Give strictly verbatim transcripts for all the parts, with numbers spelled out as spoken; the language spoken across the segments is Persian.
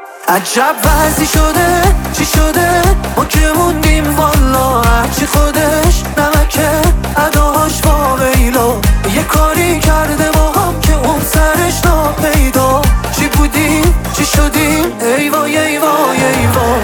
عجب وضعی شده، چی شده؟ ما که موندیم والا، هرچی خودش نمکه اداش واویلا. یه کاری کرده با هم که اون سرش ناپیدا. چی بودیم؟ چی شدیم؟ ای وای ای وای ای وای.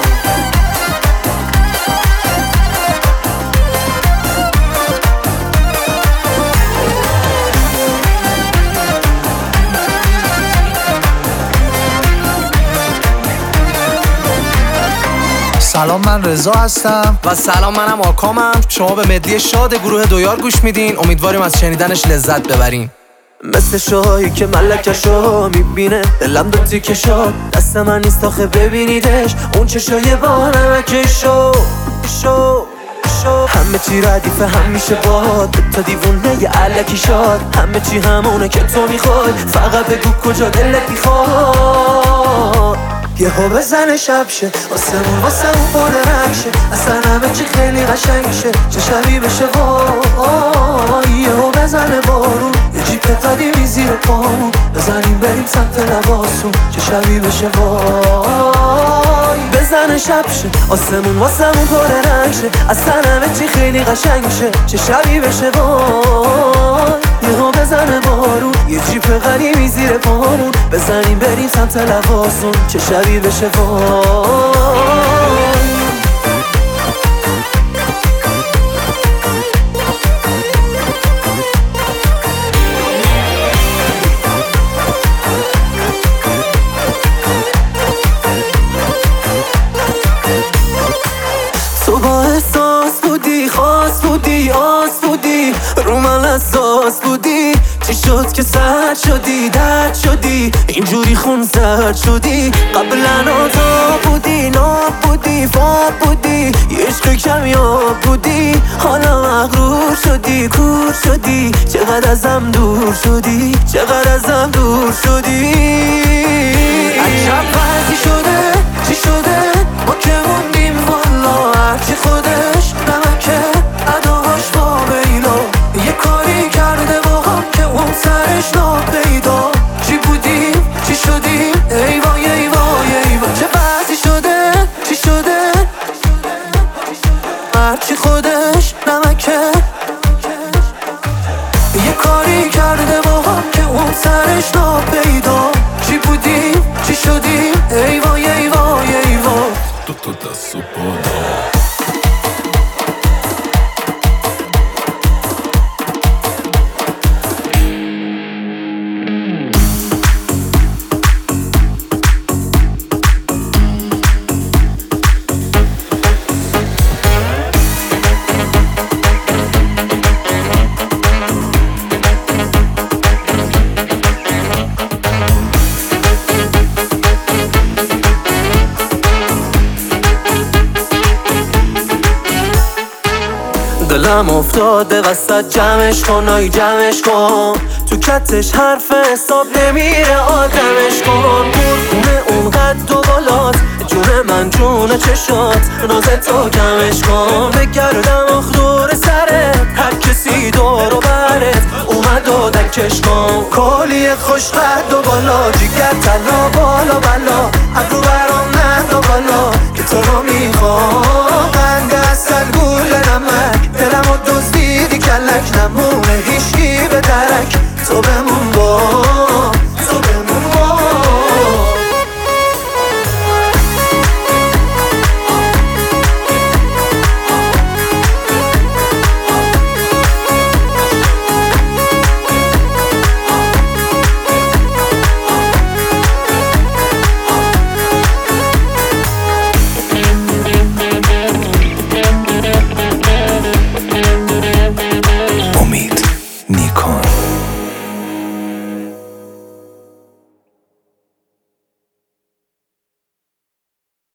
سلام، من رضا هستم. و سلام، منم آکامم. شما به مدلی شاد گروه دویار گوش میدین. امیدواریم از شنیدنش لذت ببرین. مثل شاهی که ملکشو میبینه دلم دو تیکه شد، دست من نیست آخه ببینیدش. اون چشای با نمکشو شو شو. همه چی ردیفه همیشه باد، تا دیوونه یه علکی شاد. همه چی همونه که تو میخوای، فقط بگو کجا دلت میخواد. یه ها بزنه شب شه، آسمون واسه اون پر رنگ شه. اصلا همه چی خیلی قشنگ شه، چه شبی بشه وای. یه ها بزنه بارون، یه جیپ قدیمی زیر پامون. بزنیم بریم سمت لباسون، چه شبی بشه وای. بزنه شب شه، آسمون واسه اون پر رنگ شه. اصلا همه چی خیلی قشنگ شه، چه شبی بشه وای. یه ها بزنه بارون، یه جیپ قدیمی زیر پامون. بزنیم بریم سمت لباسون، چه شبی بشه وای. تو با احساس بودی، خاص بودی، آس بودی، رو من اساس بودی. چی شد که سرد شدی، درد شدی، اینجوری خون سرد شدی. قبلا تا بودی، ناب بودی، فاب بودی، یه عشق کمیاب بودی. حالا مغرور شدی، کور شدی، چقدر ازم دور شدی، چقدر ازم دور شدی. عجب وضعی شده، چی شده؟ ما که موندیم والا، هرچی خودش نمکه اداش واویلا. یه کاری کرده با هم که اون سرش ناپیدا. چی بودیم؟ چی شدیم؟ ای وای ای وای ای وای. چه وضعی شده؟ چی شده؟ هرچی خودش نمکه. یه کاری کرده با هم که اون سرش ناپیدا. چی بودیم؟ چی شدیم؟ ای وای ای وای ای وای. Tutto da supporto. دلم افتاده وسط جمعش کن، آی جمعش کن. تو کتش حرف حساب نمیره، آدمش کن. خونه اون قد و بالات، جون من جون چشات، نازت تو کمش کن. بگردم آخ دور سرت، هر کسی دور و برت اومد و دکش کن. کالی خوش قد و بالا، جیگر تلا بالا بالا، ابرو برام نه و بالا که تو رو میخوام. قند اصل گول نمک، دلمو دزدیدی کلک، نمونه هیشگی به درک. تو به